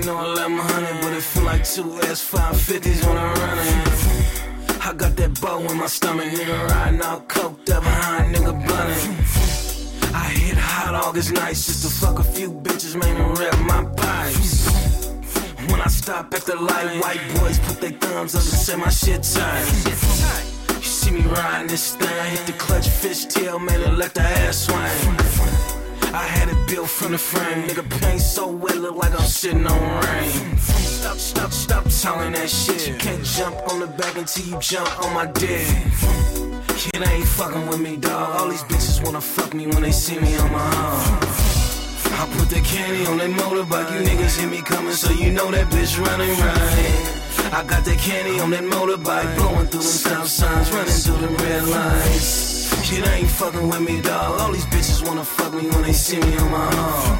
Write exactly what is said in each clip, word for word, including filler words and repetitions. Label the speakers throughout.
Speaker 1: know eleven hundred, but it feel like two S five fifties on a running. I got that bow in my stomach, nigga, riding out coked up behind, nigga, blunting. I hit hot August nights just to fuck a few bitches, man, and rep my pipes. When I stop at the light, white boys put their thumbs up and say my shit tight. You see me riding this thing, I hit the clutch fishtail, man, and let the ass swing. I had it built from the frame, nigga, paint so wet, look like I'm sitting on rain. Stop, stop, stop talking that shit. You can't jump on the back until you jump on my dick. It ain't fucking with me, dawg. All these bitches wanna fuck me when they see me on my own. I put the candy on that motorbike, you niggas hear me coming, so you know that bitch running right. I got that candy on that motorbike, blowing through them stop signs, running through them red lights. It ain't fucking with me, dawg. All these bitches wanna fuck me when they see me on my own.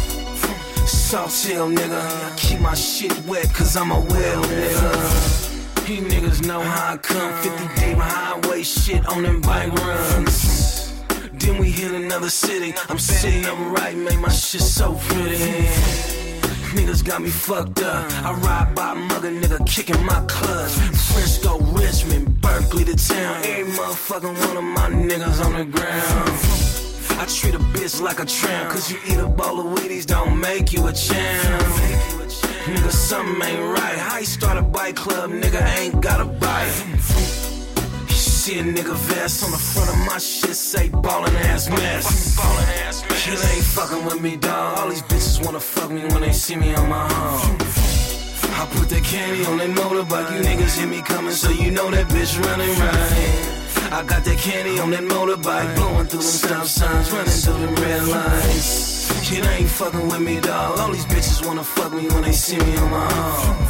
Speaker 1: Soft tail, nigga, I keep my shit wet cause I'm a whale, nigga. You niggas know how I come, fifty deep highway shit on them bike runs. Then we hit another city, I'm sitting up right, make my shit so pretty. Niggas got me fucked up, I ride by mugger, nigga, kicking my clutch. Frisco, Richmond, Berkeley, the town, every motherfucking one of my niggas on the ground. I treat a bitch like a tramp, cause you eat a bowl of Wheaties don't make you a champ. Nigga, something ain't right. How you start a bike club, nigga, ain't got a bite. You see a nigga vest on the front of my shit, say ballin' ass mess. Shit ain't fucking with me, dawg. All these bitches wanna fuck me when they see me on my home. I put that candy on that motorbike, you niggas hear me coming, so you know that bitch running right. I got that candy on that motorbike, blowing through them stop signs, running through them red lights. Shit ain't fucking with me, dawg. All these bitches wanna fuck me when they see me on my own.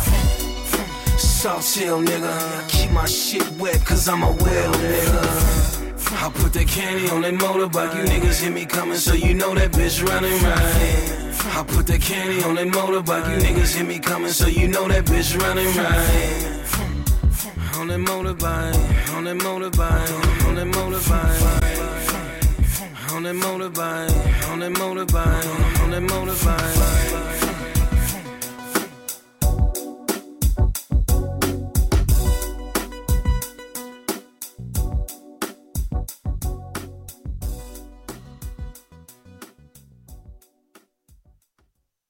Speaker 1: Soft tail, nigga, I keep my shit wet cause I'm a whale, nigga. I put that candy on that motorbike, you niggas hear me coming, so you know that bitch running right. I put that candy on that motorbike, you niggas hear me coming, so you know that bitch running right. On that motorbike, on that motorbike, on that motorbike, on that motorbike, on that motorbike, on that motorbike.